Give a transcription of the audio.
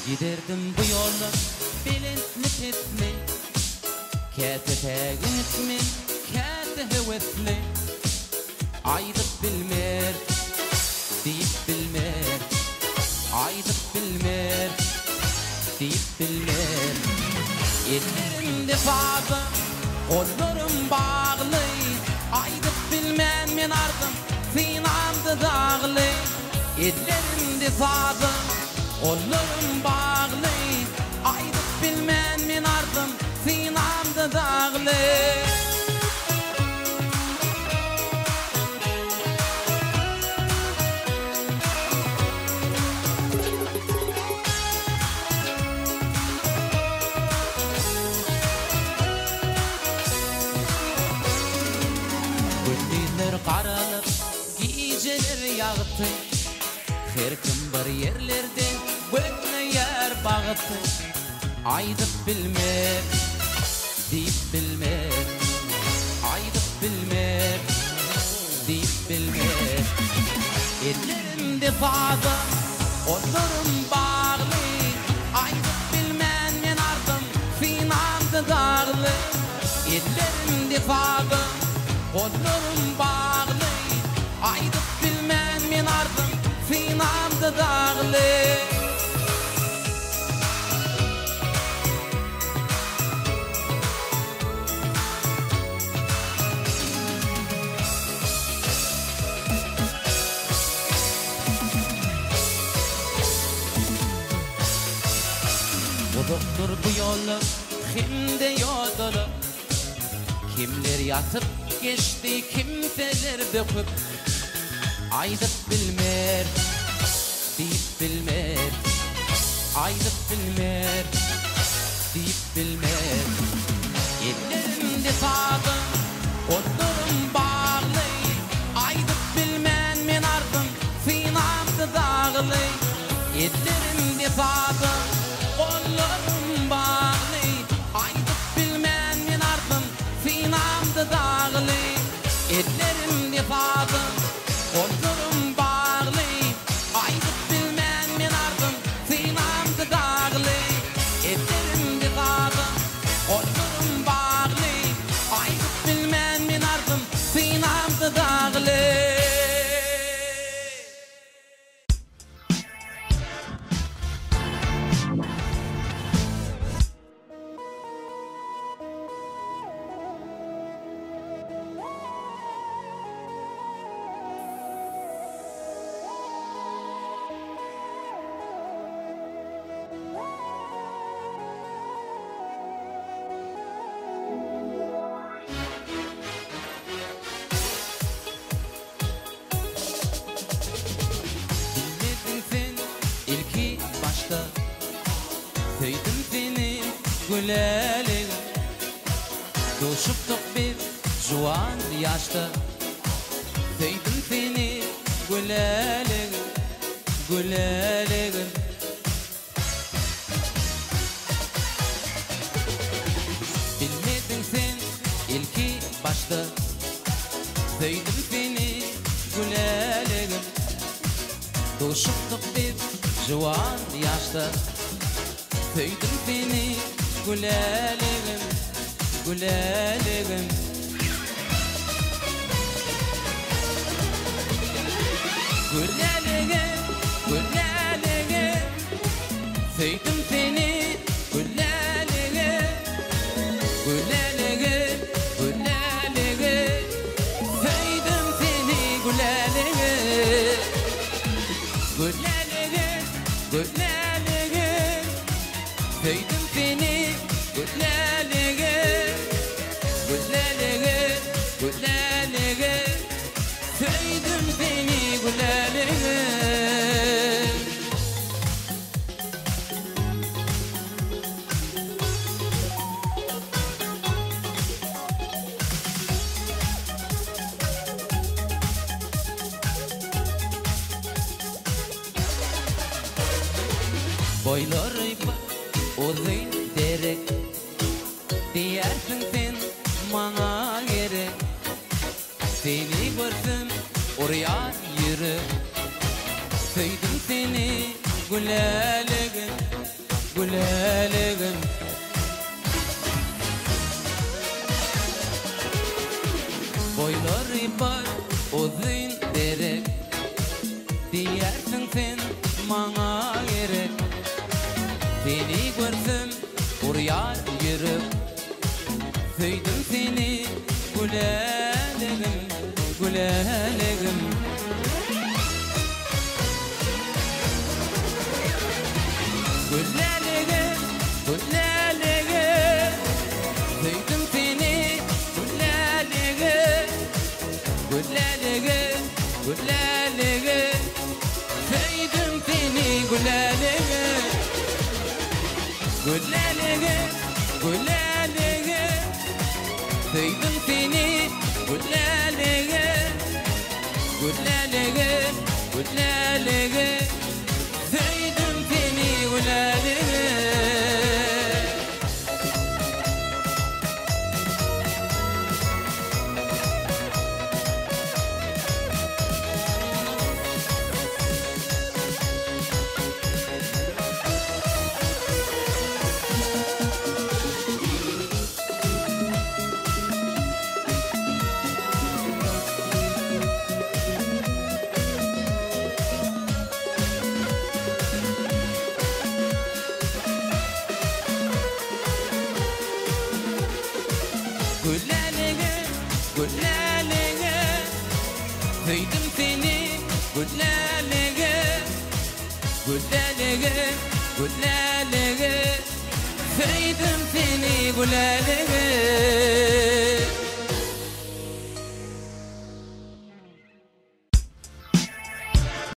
Giderdim bu yolla bilinçli etme, kete gitme, kete hevesli. Aydıp bilmer, deyip bilmer. Aydıp bilmer, deyip bilmer. Ellerimde fazla, kollarım bağlı. Aydıp bilmem men ardım, sinamda dağlı. Ellerimde fazla, kollarım bağlı. Aydıp bilmem men ardım, sinamda dağlı. Karalıp geceler yağıttı, her kim bir yerlerde böyle yer bağıttı. Aydıp bilmer, deyip bilmer. Aydıp bilmer, deyip bilmer. Ellerimde fazla, kollarım bağlı. Aydıp bilmem men ardım, sinamda dağlı. Ellerimde fazla, kollarım bağlı. Aydıp bilmem men ardım, sinamda dağlı. Bu doktor bu yolu kimde yodalı. Kimler yatıp geçti, kimseler döküp. Aydıp bilmer, deyip bilmer. Aydıp bilmer, deyip bilmer. Ellerimde fazla, kollarım bağlı. Aydıp bilmem men ardım, sinamda dağlı. Ellerimde fazla, kollarım bağlı. Aydıp bilmem men ardım, sinamda dağlı. Ellerimde fazla, kollarım bağlı. Aydıp bilmem men ardım, sinamda dağlı. Ellerimde fazla, kollarım bağlı. Aydıp bilmem men ardım, sinamda dağlı. Söyledim seni gülelim, coşuptuk biz juan yaşta. Söyledim seni gülelim, gülelim. Bilmedin sen ilki başta. Söyledim seni gülelim, coşuptuk biz juan yaşta. Söyledim seni gülelim, gülelim. Gülelim, gülelim. Söyledim seni gülelim, gülelim, gülelim. Söyledim seni gülelim, gülelim, gülelim. Söyledim seni gülelim, gülelim, gülelim. Söyledim seni gülelim. Boyları uzun derek, diyersin sen bana gerek. Seni görsün oraya yürü. Söyledim seni gülelim, قلالغم Boyları var uzun derek Diyersin sen bana gerek Seni görsün oraya yürüp Söyledim seni gülelegim gülelegim Gülelegim gülelegim Söyledim seni gülelegim gülelegim gülelegim Söyledim seni gülelegim gülelegim gülelegim Söyledim seni gülelegim gülelegim gülelegim Söyledim seni gülelegim Gülelegim, gülelegim Söyledim seni gülelegim gülelegim gülelegim Söyledim seni gülelegim